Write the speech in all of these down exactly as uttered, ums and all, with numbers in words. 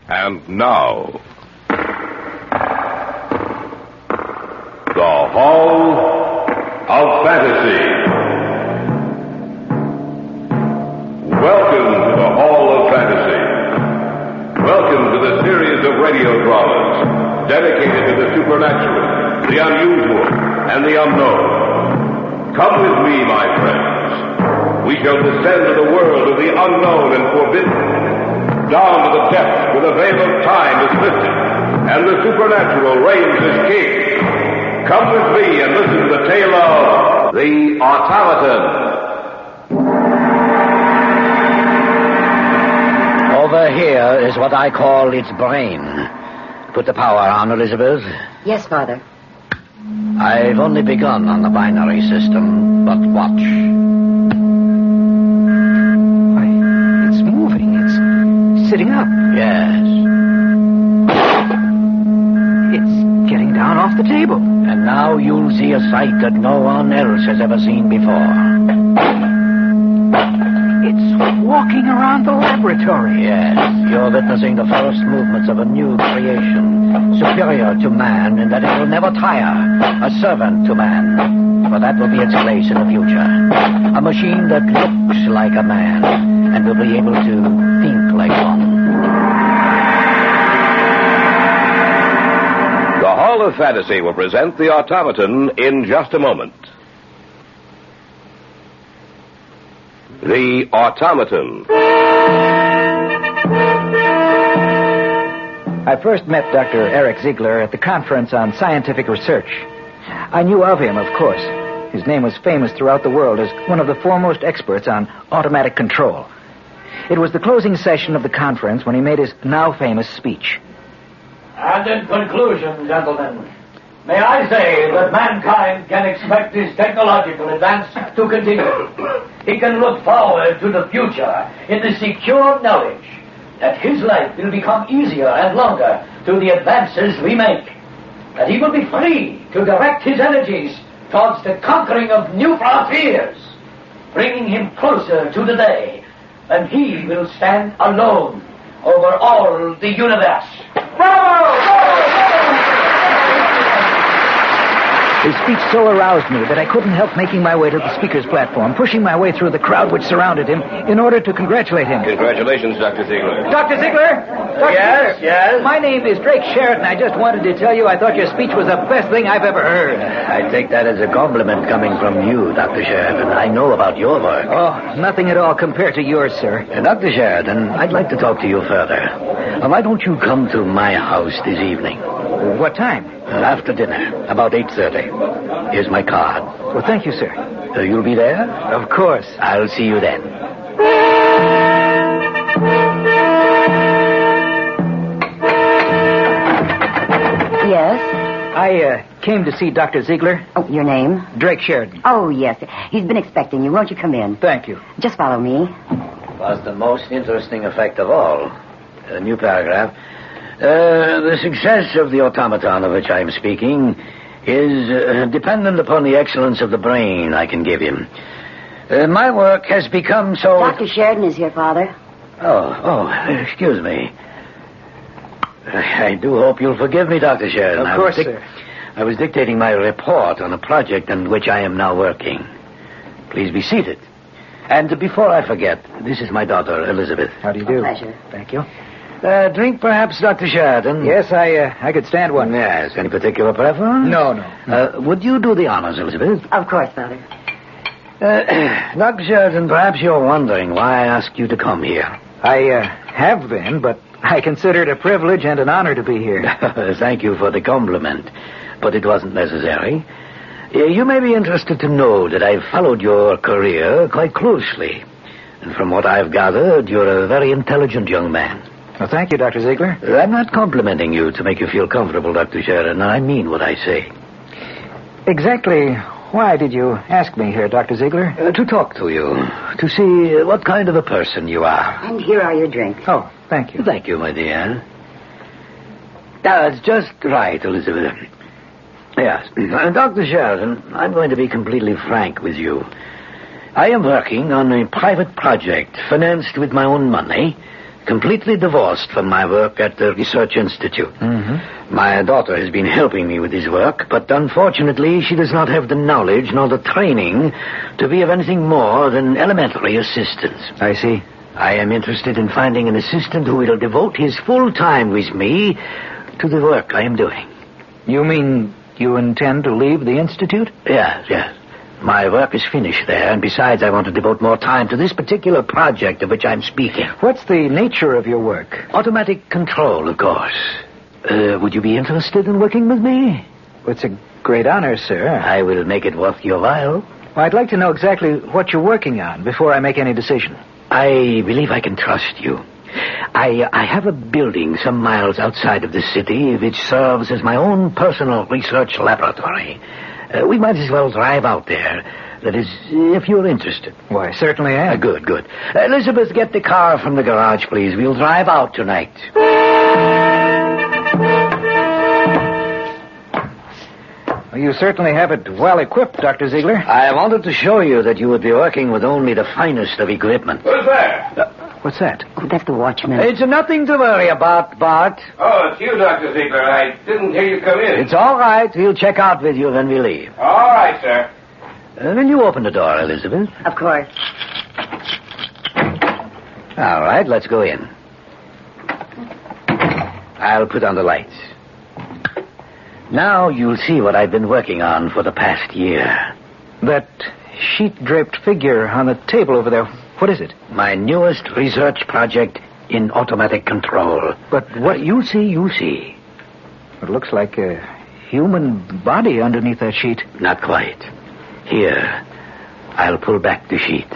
And now, the Hall of Fantasy. Welcome to the Hall of Fantasy. Welcome to the series of radio dramas dedicated to the supernatural, the unusual, and the unknown. Come with me, my friends. We shall descend to the world of the unknown and forbidden, down to the depths where the veil of time is lifted, and the supernatural reigns as king. Come with me and listen to the tale of the Automaton. Over here is what I call its brain. Put the power on, Elizabeth. Yes, Father. I've only begun on the binary system, but watch. Why, it's moving. It's sitting up. Yes. It's getting down off the table. And now you'll see a sight that no one else has ever seen before. It's walking around the laboratory. Yes, you're witnessing the first movements of a new creation, superior to man in that it will never tire, a servant to man. For that will be its place in the future. A machine that looks like a man and will be able to think like one. The Hall of Fantasy will present the Automaton in just a moment. The Automaton. I first met Doctor Eric Ziegler at the conference on scientific research. I knew of him, of course. His name was famous throughout the world as one of the foremost experts on automatic control. It was the closing session of the conference when he made his now famous speech. And in conclusion, gentlemen, may I say that mankind can expect his technological advance to continue. He can look forward to the future in the secure knowledge that his life will become easier and longer through the advances we make. That he will be free to direct his energies towards the conquering of new frontiers, bringing him closer to the day when he will stand alone over all the universe. Bravo! His speech so aroused me that I couldn't help making my way to the speaker's platform, pushing my way through the crowd which surrounded him in order to congratulate him. Congratulations, Doctor Ziegler. Doctor Ziegler? Doctor Yes, Ziegler? yes? My name is Drake Sheridan. I just wanted to tell you I thought your speech was the best thing I've ever heard. I take that as a compliment coming from you, Doctor Sheridan. I know about your work. Oh, nothing at all compared to yours, sir. Uh, Doctor Sheridan, I'd like to talk to you further. Uh, why don't you come to my house this evening? What time? Uh, after dinner, about eight thirty. Here's my card. Well, thank you, sir. Uh, you'll be there? Of course. I'll see you then. Yes? I uh, came to see Doctor Ziegler. Oh, your name? Drake Sheridan. Oh, yes. He's been expecting you. Won't you come in? Thank you. Just follow me. Was the most interesting effect of all. A new paragraph. Uh, the success of the automaton of which I am speaking is uh, dependent upon the excellence of the brain I can give him. Uh, my work has become so... Doctor Sheridan is here, Father. Oh, oh, excuse me. I do hope you'll forgive me, Doctor Sheridan. Of course, I was dic- sir. I was dictating my report on a project on which I am now working. Please be seated. And before I forget, this is my daughter, Elizabeth. How do you do? Pleasure. Thank you. Uh, drink, perhaps, Doctor Sheridan? Yes, I uh, I could stand one. Yes. Any particular preference? No, no. Uh, would you do the honors, Elizabeth? Of course, Father. Uh, Doctor Sheridan, perhaps you're wondering why I asked you to come here. I uh, have been, but I consider it a privilege and an honor to be here. Thank you for the compliment, but it wasn't necessary. Uh, you may be interested to know that I've followed your career quite closely. And from what I've gathered, you're a very intelligent young man. Well, thank you, Doctor Ziegler. I'm not complimenting you to make you feel comfortable, Doctor Sheridan. I mean what I say. Exactly why did you ask me here, Doctor Ziegler? Uh, to talk to you, to see what kind of a person you are. And here are your drinks. Oh, thank you. Thank you, my dear. That's just right, Elizabeth. Yes. Uh, Doctor Sheridan, I'm going to be completely frank with you. I am working on a private project financed with my own money completely divorced from my work at the Research Institute. Mm-hmm. My daughter has been helping me with this work, but unfortunately she does not have the knowledge nor the training to be of anything more than elementary assistance. I see. I am interested in finding an assistant who will devote his full time with me to the work I am doing. You mean you intend to leave the Institute? Yes, yes. My work is finished there, and besides, I want to devote more time to this particular project of which I'm speaking. What's the nature of your work? Automatic control, of course. Uh, would you be interested in working with me? It's a great honor, sir. I will make it worth your while. Well, I'd like to know exactly what you're working on before I make any decision. I believe I can trust you. I, I have a building some miles outside of the city which serves as my own personal research laboratory. Uh, we might as well drive out there. That is, if you're interested. Why, certainly I am. Uh, good, good. Uh, Elizabeth, get the car from the garage, please. We'll drive out tonight. Well, you certainly have it well equipped, Doctor Ziegler. I wanted to show you that you would be working with only the finest of equipment. Who's there? Uh, What's that? Oh, that's the watchman. it's nothing to worry about, Bart. Oh, it's you, Doctor Ziegler. I didn't hear you come in. It's all right. We'll check out with you when we leave. All right, sir. Uh, will you open the door, Elizabeth? Of course. All right, let's go in. I'll put on the lights. Now you'll see what I've been working on for the past year. That sheet-draped figure on the table over there, what is it? My newest research project in automatic control. But what... You see, you see. It looks like a human body underneath that sheet. Not quite. Here, I'll pull back the sheet.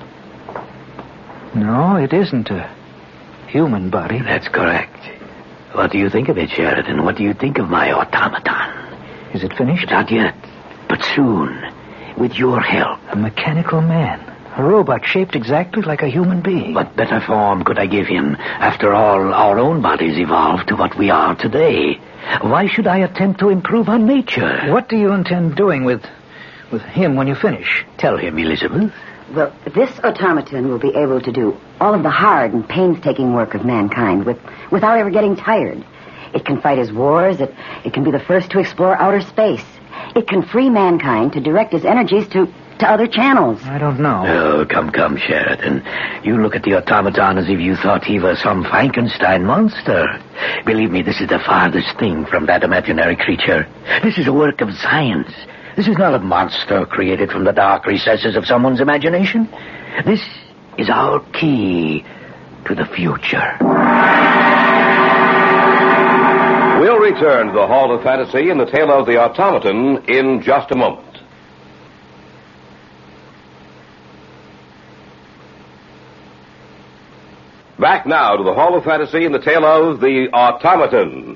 No, it isn't a human body. That's correct. What do you think of it, Sheridan? What do you think of my automaton? Is it finished? Not yet, but soon, with your help. A mechanical man. A robot shaped exactly like a human being. What better form could I give him? After all, our own bodies evolved to what we are today. Why should I attempt to improve on nature? What do you intend doing with with him when you finish? Tell him, Elizabeth. Well, this automaton will be able to do all of the hard and painstaking work of mankind with, without ever getting tired. It can fight his wars. It, it can be the first to explore outer space. It can free mankind to direct his energies to, to other channels. I don't know. Oh, come, come, Sheridan. You look at the automaton as if you thought he was some Frankenstein monster. Believe me, this is the farthest thing from that imaginary creature. This is a work of science. This is not a monster created from the dark recesses of someone's imagination. This is our key to the future. We'll return to the Hall of Fantasy and the tale of the automaton in just a moment. Back now to the Hall of Fantasy and the tale of the automaton.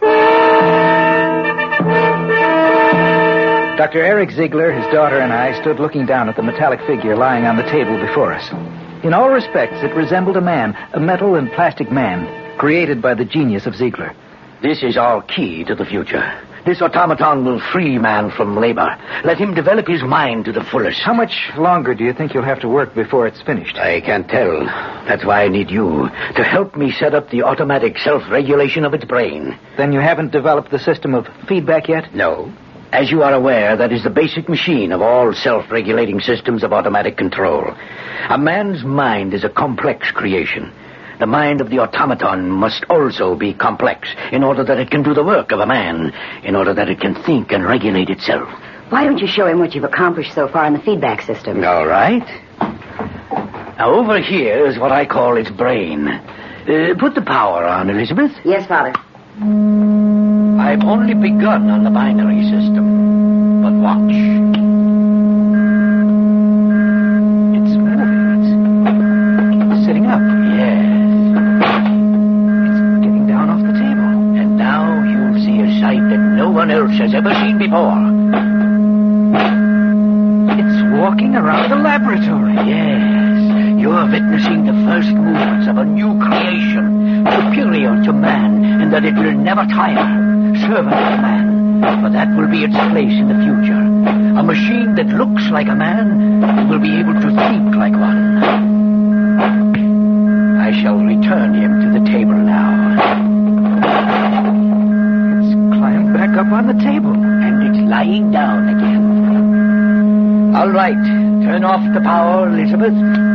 Doctor Eric Ziegler, his daughter, and I stood looking down at the metallic figure lying on the table before us. In all respects, it resembled a man, a metal and plastic man, created by the genius of Ziegler. This is our key to the future. This automaton will free man from labor. Let him develop his mind to the fullest. How much longer do you think you'll have to work before it's finished? I can't tell. That's why I need you, to help me set up the automatic self-regulation of its brain. Then you haven't developed the system of feedback yet? No. As you are aware, that is the basic machine of all self-regulating systems of automatic control. A man's mind is a complex creation. The mind of the automaton must also be complex in order that it can do the work of a man, in order that it can think and regulate itself. Why don't you show him what you've accomplished so far in the feedback system? All right. Now, over here is what I call its brain. Uh, put the power on, Elizabeth. Yes, Father. I've only begun on the binary system. But watch. It's moving. It's sitting up. Yes. It's getting down off the table. And now you'll see a sight that no one else has ever seen before. It's walking around the laboratory. Yes. You're witnessing the first movements of a new creation, superior to man, in that it will never tire. Servant of man, for that will be its place in the future. A machine that looks like a man and will be able to think like one. I shall return him to the table now. It's climbed back up on the table. And it's lying down again. All right. Turn off the power, Elizabeth.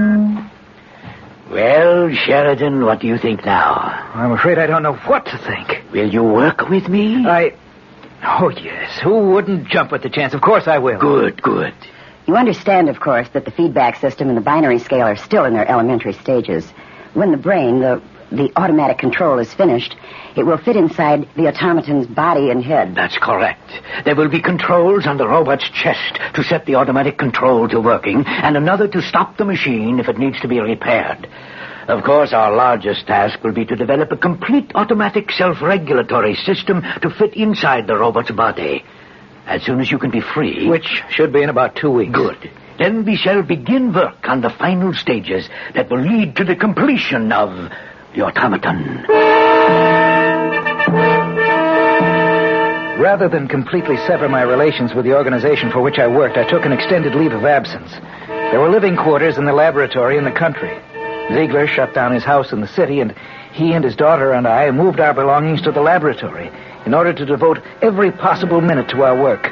Well, Sheridan, what do you think now? I'm afraid I don't know what to think. Will you work with me? I... Oh, yes. Who wouldn't jump at the chance? Of course I will. Good, good. You understand, of course, that the feedback system and the binary scale are still in their elementary stages. When the brain, the the automatic control is finished, it will fit inside the automaton's body and head. That's correct. There will be controls on the robot's chest to set the automatic control to working, and another to stop the machine if it needs to be repaired. Of course, our largest task will be to develop a complete automatic self-regulatory system to fit inside the robot's body. As soon as you can be free... Which should be in about two weeks. Good. Then we shall begin work on the final stages that will lead to the completion of the automaton. Rather than completely sever my relations with the organization for which I worked, I took an extended leave of absence. There were living quarters in the laboratory in the country. Ziegler shut down his house in the city, and he and his daughter and I moved our belongings to the laboratory in order to devote every possible minute to our work.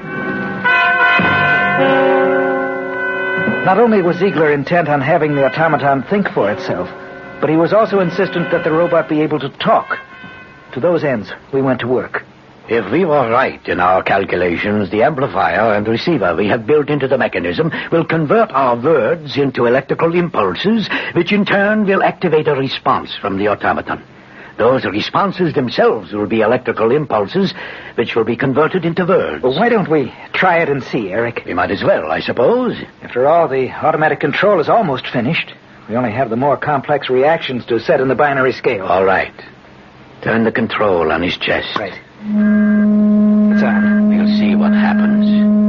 Not only was Ziegler intent on having the automaton think for itself, but he was also insistent that the robot be able to talk. To those ends, we went to work. If we were right in our calculations, the amplifier and receiver we have built into the mechanism will convert our words into electrical impulses, which in turn will activate a response from the automaton. Those responses themselves will be electrical impulses, which will be converted into words. Well, why don't we try it and see, Eric? We might as well, I suppose. After all, the automatic control is almost finished. We only have the more complex reactions to set in the binary scale. All right. Turn the control on his chest. Right. It's on. We'll see what happens.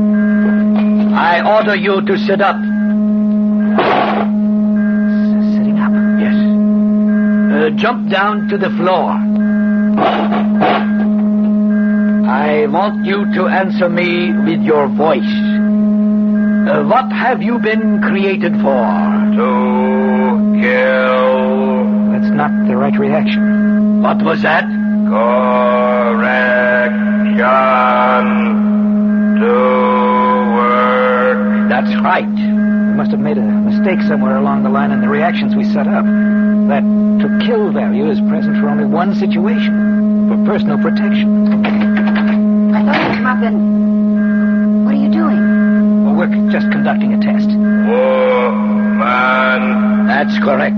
I order you to sit up. S- sitting up? Yes. Uh, jump down to the floor. I want you to answer me with your voice. Uh, what have you been created for? To kill. That's not the right reaction. What was that? Correction. To work. That's right. We must have made a mistake somewhere along the line in the reactions we set up. That to kill value is present for only one situation, for personal protection. I thought you'd come up and... What are you doing? Well, we're just conducting a test. Woman. That's correct.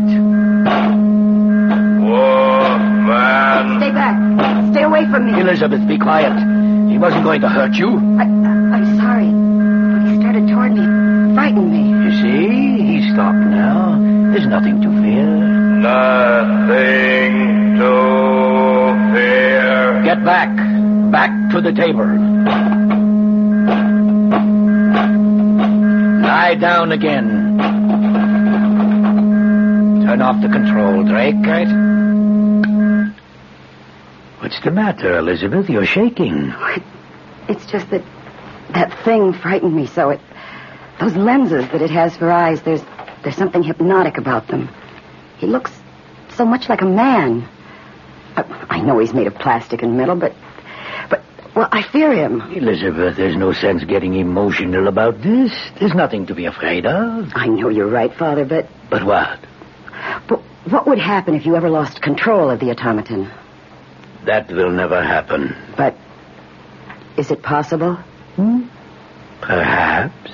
Woman. Stay back. Stay away from me. Elizabeth, be quiet. He wasn't going to hurt you. I, I'm sorry. When he started toward me, it frightened me. You see, he's stopped now. There's nothing to fear. Nothing to fear. Get back. Back to the table. Lie down again. Turn off the control, Drake. Right? What's the matter, Elizabeth? You're shaking. It, it's just that that thing frightened me so. It, those lenses that it has for eyes, there's there's something hypnotic about them. He looks so much like a man. I, I know he's made of plastic and metal, but... But, well, I fear him. Elizabeth, there's no sense getting emotional about this. There's nothing to be afraid of. I know you're right, Father, but... But what? But what would happen if you ever lost control of the automaton? That will never happen. But is it possible? Hmm? Perhaps.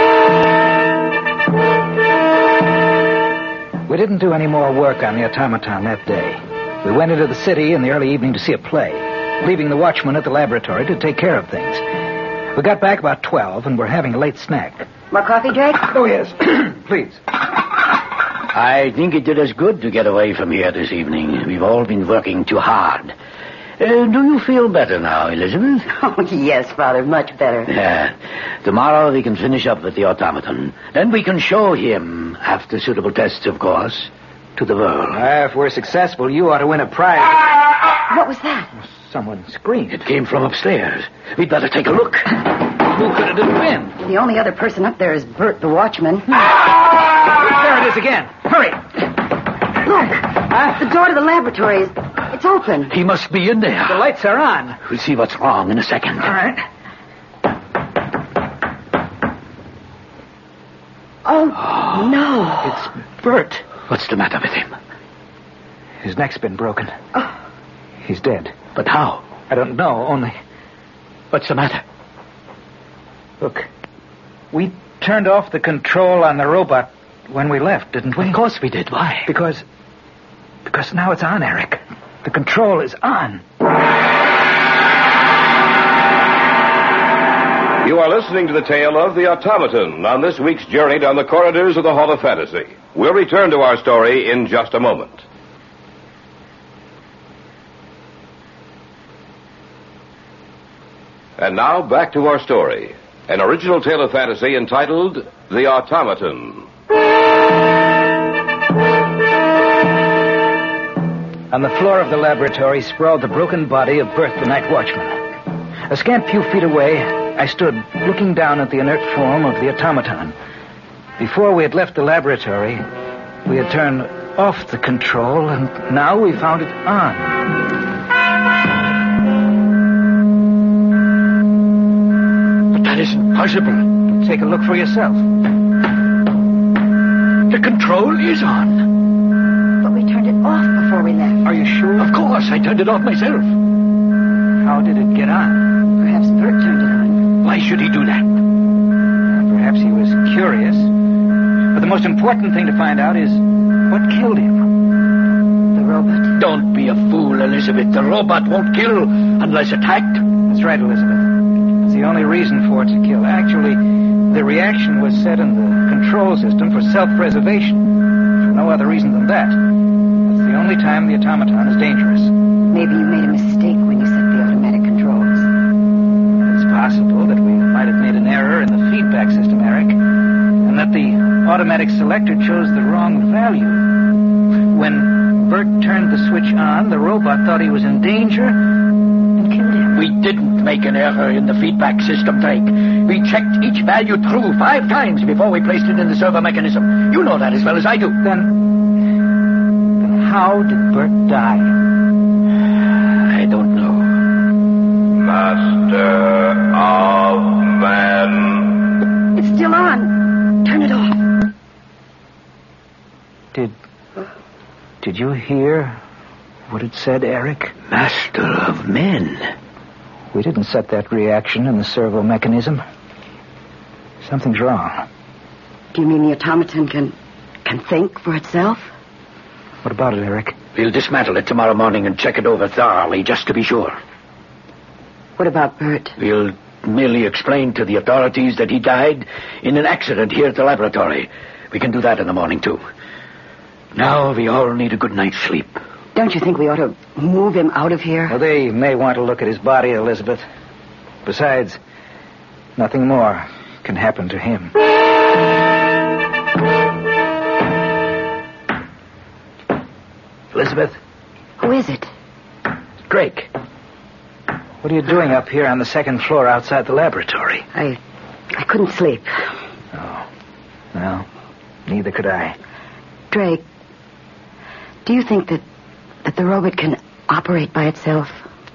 We didn't do any more work on the automaton that day. We went into the city in the early evening to see a play, leaving the watchman at the laboratory to take care of things. We got back about twelve and were having a late snack. More coffee, Drake? Oh, yes. Please. I think it did us good to get away from here this evening. We've all been working too hard. Uh, do you feel better now, Elizabeth? Oh, yes, Father, much better. Yeah. Tomorrow we can finish up with the automaton. Then we can show him, after suitable tests, of course, to the world. Uh, if we're successful, you ought to win a prize. What was that? Someone screamed. It came from upstairs. We'd better take a look. Who could it have been? The only other person up there is Bert, the watchman. There it is again. Hurry. Look! Huh? The door to the laboratory is... It's open. He must be in there. The lights are on. We'll see what's wrong in a second. All right. Oh, no. It's Bert. What's the matter with him? His neck's been broken. Oh. He's dead. But how? I don't know, only... What's the matter? Look, we turned off the control on the robot when we left, didn't we? Of course we did. Why? Because... Because now it's on, Eric. The control is on. You are listening to the tale of the Automaton on this week's journey down the corridors of the Hall of Fantasy. We'll return to our story in just a moment. And now, back to our story. An original tale of fantasy entitled The Automaton. On the floor of the laboratory sprawled the broken body of Bert, the night watchman. A scant few feet away, I stood looking down at the inert form of the automaton. Before we had left the laboratory, we had turned off the control, and now we found it on. But that isn't possible. Take a look for yourself. The control is on. But we turned it off before we left. Are you sure? Of course, I turned it off myself. How did it get on? Perhaps Bert turned it on. Why should he do that? Perhaps he was curious. But the most important thing to find out is what killed him. The robot. Don't be a fool, Elizabeth. The robot won't kill unless attacked. That's right, Elizabeth. It's the only reason for it to kill. Actually, the reaction was set in the control system for self-preservation. For no other reason than that. That's the only time the automaton is dangerous. Maybe you made a mistake when you set the automatic controls. It's possible that we might have made an error in the feedback system, Eric, and that the automatic selector chose the wrong value. When Bert turned the switch on, the robot thought he was in danger and killed him. We didn't make an error in the feedback system, Drake. We checked each value through five times before we placed it in the servo mechanism. You know that as well as I do. Then, then how did Bert die? I don't know. Master of Man. It's still on. Turn it off. Did... Did you hear what it said, Eric? Master of men. We didn't set that reaction in the servo mechanism. Something's wrong. Do you mean the automaton can... can think for itself? What about it, Eric? We'll dismantle it tomorrow morning and check it over thoroughly, just to be sure. What about Bert? We'll merely explain to the authorities that he died in an accident here at the laboratory. We can do that in the morning, too. Now we all need a good night's sleep. Don't you think we ought to move him out of here? Well, they may want to look at his body, Elizabeth. Besides, nothing more can happen to him. Elizabeth? Who is it? Drake. What are you doing up here on the second floor outside the laboratory? I... I couldn't sleep. Oh. Well, neither could I. Drake, do you think that... that the robot can operate by itself?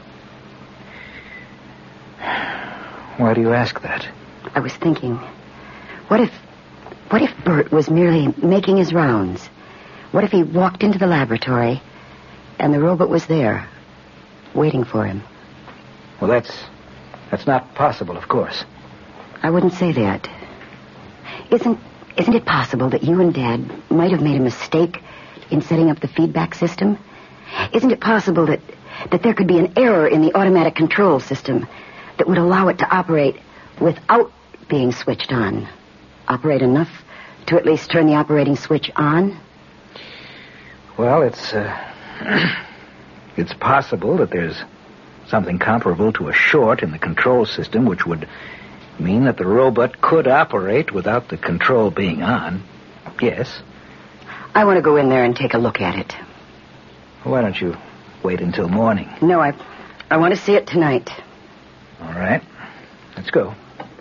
Why do you ask that? I was thinking, what if... what if Bert was merely making his rounds? What if he walked into the laboratory and the robot was there, waiting for him? Well, that's... that's not possible, of course. I wouldn't say that. Isn't... isn't it possible that you and Dad might have made a mistake in setting up the feedback system? Isn't it possible that... that there could be an error in the automatic control system that would allow it to operate without being switched on? Operate enough to at least turn the operating switch on? Well, it's, uh... it's possible that there's something comparable to a short in the control system, which would mean that the robot could operate without the control being on. Yes. I want to go in there and take a look at it. Why don't you wait until morning? No, I... I want to see it tonight. All right. Let's go.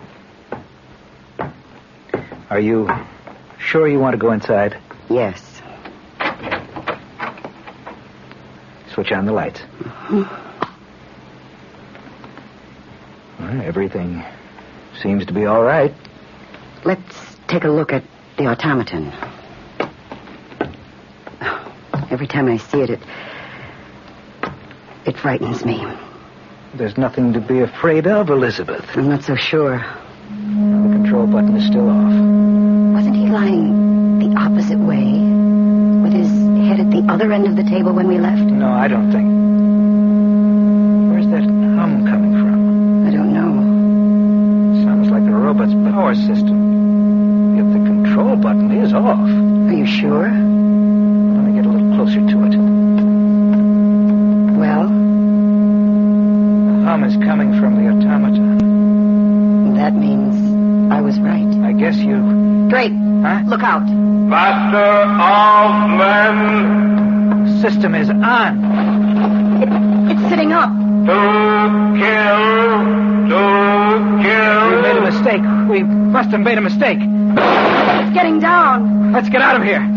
Are you sure you want to go inside? Yes. switch on the lights. Mm-hmm. Well, everything seems to be all right. Let's take a look at the automaton. Every time I see it, it... It frightens me. There's nothing to be afraid of, Elizabeth. I'm not so sure. The control button is still off. Wasn't he lying the opposite way? With his head at the other end of the table when we left? No, I don't think. Where's that hum coming from? I don't know. Sounds like the robot's power system. Yet the control button is off. Are you sure? Let me get a little closer to it. Well? The hum is coming from the automaton. That means I was right. I guess you... Drake, Huh? look out. Master of men, System is on. It, it's sitting up. to kill, to kill. We made a mistake. We must have made a mistake. It's getting down. Let's get out of here.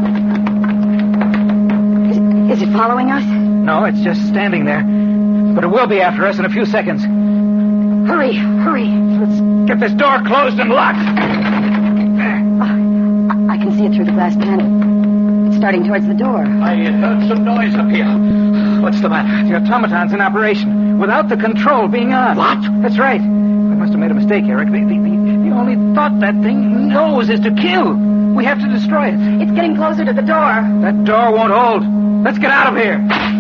Is, is it following us? No, it's just standing there. But it will be after us in a few seconds. Hurry, hurry. Let's get this door closed and locked. There. I, I can see it through the glass panel. It's starting towards the door. I heard some noise up here. What's the matter? The automaton's in operation, without the control being on. What? That's right. We must have made a mistake, Eric. The, the, the, the only thought that thing knows is to kill. We have to destroy it. It's getting closer to the door. That door won't hold. Let's get out of here.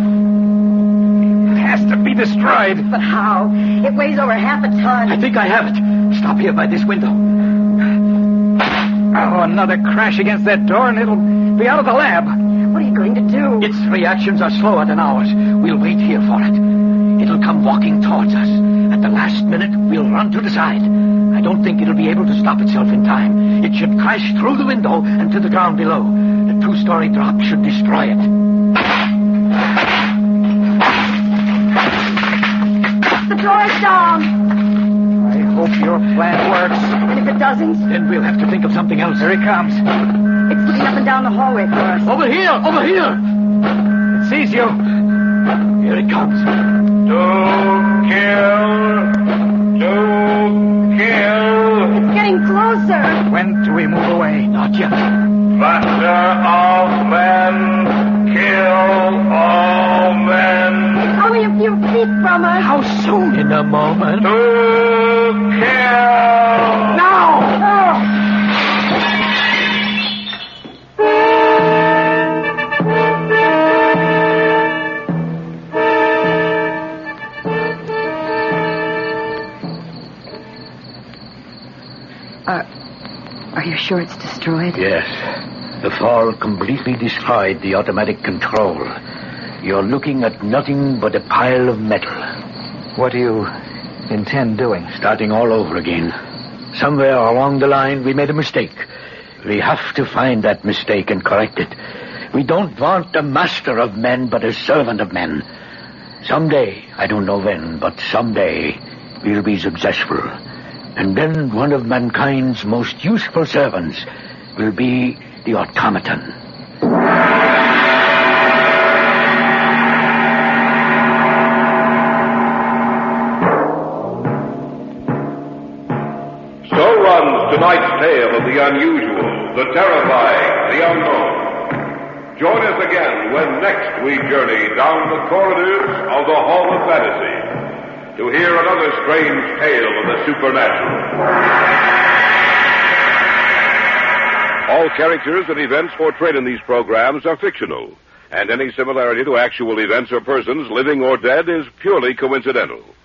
It has to be destroyed. But how? It weighs over half a ton. I think I have it. Stop here by this window. Oh, another crash against that door and it'll be out of the lab. What are you going to do? Its reactions are slower than ours. We'll wait here for it. It'll come walking towards us. At the last minute, we'll run to the side. I don't think it'll be able to stop itself in time. It should crash through the window and to the ground below. The two-story drop should destroy it. The door is down. I hope your plan works. And if it doesn't, Then we'll have to think of something else. Here he comes. it's looking up and down the hallway for us. Over here! Over here! It sees you. Here it comes. To kill, to kill. It's getting closer. When do we move away? Not yet. Master of men, kill all men. It's only a few feet from us. How soon? In a moment. To kill. Now! Uh, are you sure it's destroyed? Yes. The fall completely destroyed the automatic control. You're looking at nothing but a pile of metal. What do you intend doing? Starting all over again. Somewhere along the line, we made a mistake. We have to find that mistake and correct it. We don't want a master of men, but a servant of men. Someday, I don't know when, but someday, we'll be successful. And then one of mankind's most useful servants will be the automaton. So runs tonight's tale of the unusual, the terrifying, the unknown. Join us again when next we journey down the corridors of the Hall of Fantasy to hear another strange tale of the supernatural. All characters and events portrayed in these programs are fictional, and any similarity to actual events or persons, living or dead, is purely coincidental.